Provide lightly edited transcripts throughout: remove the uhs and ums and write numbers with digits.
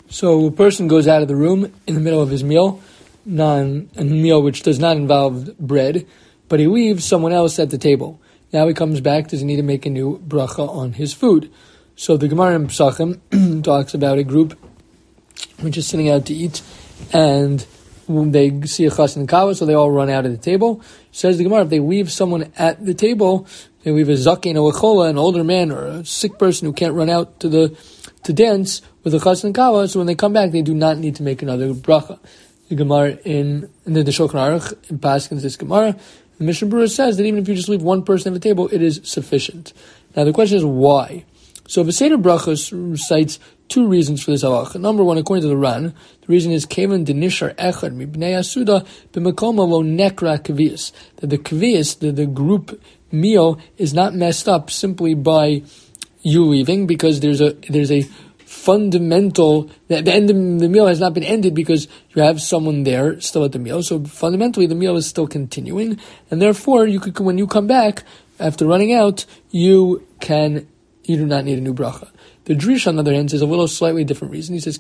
So a person goes out of the room in the middle of his meal, a meal which does not involve bread, but he leaves someone else at the table. Now he comes back, does he need to make a new bracha on his food? So the Gemara in Pesachim talks about a group which is sitting out to eat, and they see a chas and kawa, so they all run out of the table. Says the Gemara, if they leave someone at the table, they leave a zaken or a chola, an older man or a sick person who can't run out to dance with a chas and kawa, so when they come back, they do not need to make another bracha. The Gemara in the Shulchan Aruch in Paskins this Gemara, the Mishnah Berurah says that even if you just leave one person at the table, it is sufficient. Now the question is why? So Seder Brachos cites two reasons for this halacha. Number one, according to the Ran, the reason is Kevan denishar echad mibnei asuda b'makoma lo nekra kvius. That the kvius, the group meal, is not messed up simply by you leaving, because there's a fundamental, the meal has not been ended because you have someone there still at the meal. So fundamentally, the meal is still continuing, and therefore, when you come back after running out, you do not need a new bracha. The Drish, on the other hand, says a little slightly different reason. He says,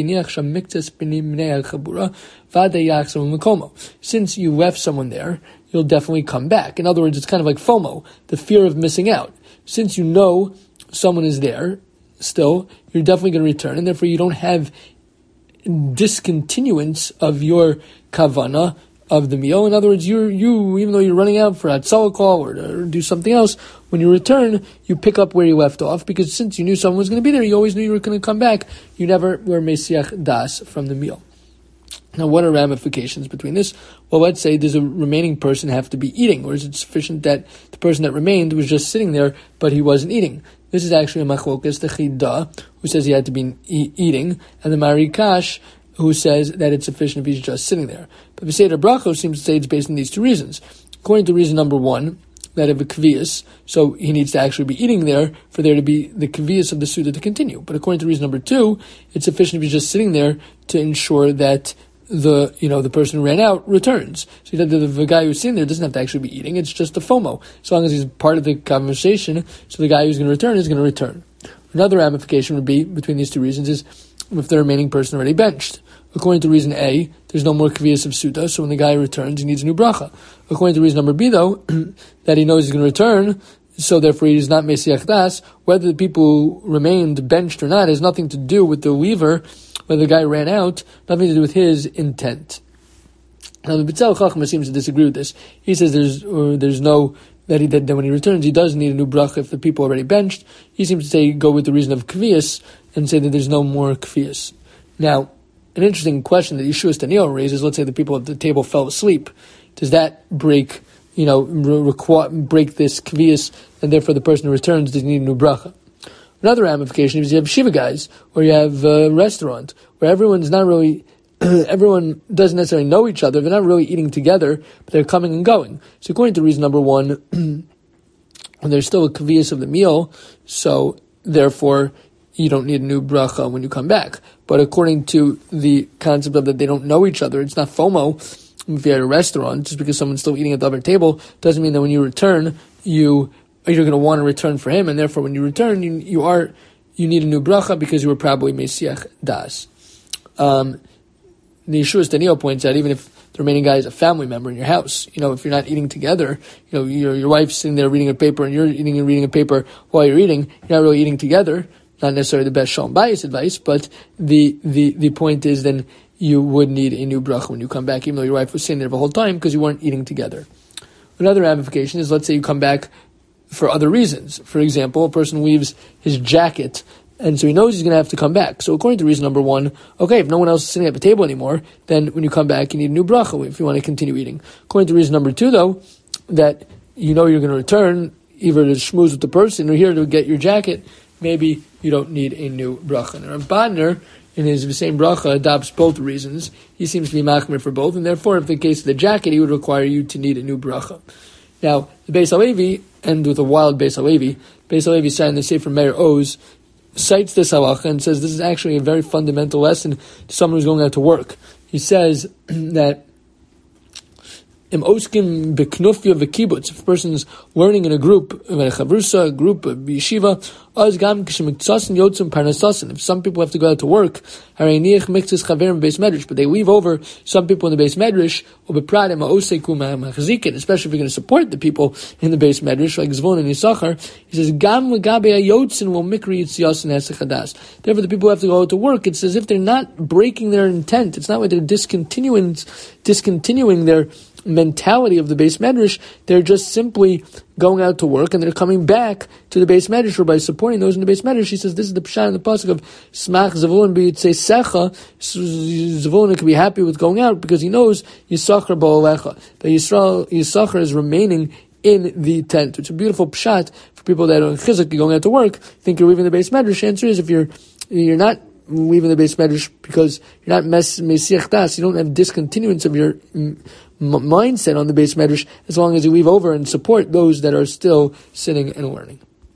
since you left someone there, you'll definitely come back. In other words, it's kind of like FOMO, the fear of missing out. Since you know someone is there still, you're definitely going to return, and therefore you don't have discontinuance of your kavana of the meal. In other words, you even though you're running out for a tzala call or to do something else, when you return, you pick up where you left off, because since you knew someone was going to be there, you always knew you were going to come back. You never were mesiach das from the meal. Now, what are ramifications between this? Well, let's say does a remaining person have to be eating, or is it sufficient that the person that remained was just sitting there, but he wasn't eating? This is actually a machlokas, the Chida, who says he had to be eating, and the Marikash, who says that it's sufficient if he's just sitting there. But the Seder Brachos seems to say it's based on these two reasons. According to reason number one, that of a kvius, so he needs to actually be eating there for there to be the kvius of the Suda to continue. But according to reason number two, it's sufficient if he's just sitting there to ensure that the person who ran out returns. So the guy who's sitting there doesn't have to actually be eating, it's just a FOMO. As long as he's part of the conversation, so the guy who's going to return is going to return. Another ramification would be, between these two reasons, is if the remaining person already benched. According to reason A, there's no more kvias of Suda, so when the guy returns, he needs a new bracha. According to reason number B, though, that he knows he's going to return, so therefore he is not mesiach das, whether the people who remained benched or not has nothing to do with the leaver, whether the guy ran out, nothing to do with his intent. Now the B'tzel Chachma seems to disagree with this. He says there's no, that when he returns, he does need a new bracha if the people already benched. He seems to say go with the reason of kvias and say that there's no more kvias. Now, an interesting question that Yeshua Staniel raises, let's say the people at the table fell asleep. Does that break this kvias, and therefore the person who returns doesn't need a new bracha? Another ramification is you have shiva guys, or you have a restaurant, where everyone's not really, everyone doesn't necessarily know each other, they're not really eating together, but they're coming and going. So according to reason number one, there's still a kvias of the meal, so therefore you don't need a new bracha when you come back. But according to the concept of that they don't know each other, it's not FOMO. If you're at a restaurant, just because someone's still eating at the other table, doesn't mean that when you return, you're going to want to return for him, and therefore when you return, you need a new bracha because you were probably mesiach das. The Yeshua Staniel points out, even if the remaining guy is a family member in your house, if you're not eating together, your wife's sitting there reading a paper and you're eating and reading a paper while you're eating, you're not really eating together. Not necessarily the best shalom bayis advice, but the point is then you would need a new bracha when you come back, even though your wife was sitting there the whole time because you weren't eating together. Another ramification is, let's say you come back for other reasons. For example, a person leaves his jacket, and so he knows he's going to have to come back. So according to reason number one, okay, if no one else is sitting at the table anymore, then when you come back, you need a new bracha if you want to continue eating. According to reason number two, though, that you're going to return either to shmooze with the person or here to get your jacket, maybe you don't need a new bracha. And Rambanner, in his same bracha, adopts both reasons. He seems to be machmir for both, and therefore, if the case of the jacket, he would require you to need a new bracha. Now, the Beis Halevi, and with a wild Beis Halevi citing the Sefer Meir Oz, cites this halacha and says this is actually a very fundamental lesson to someone who's going out to work. He says that oskim beknufya v'kibbutz. If a person's learning in a group, a chavrusa, a group, a yeshiva, if some people have to go out to work, but they leave over some people in the base medrash, especially if you're going to support the people in the base medrash, like Zvon and Yisachar, he says, therefore the people who have to go out to work, it's as if they're not breaking their intent. It's not like they're discontinuing their mentality of the base medrash. They're just simply going out to work and they're coming back to the base medrash, or by supporting those in the base medrash. He says this is the pshat in the pasuk of Smach Zavulun b'yitzeisecha. Zavulun can be happy with going out because he knows Yisachar ba'olecha, that Yisachar is remaining in the tent. It's a beautiful pshat for people that are in chizuk, going out to work, think you're leaving the base medrash. The answer is, if you're not leaving the base medrash because you're not mesiach das, you don't have discontinuance of your mindset on the base medrash, as long as you leave over and support those that are still sitting and learning.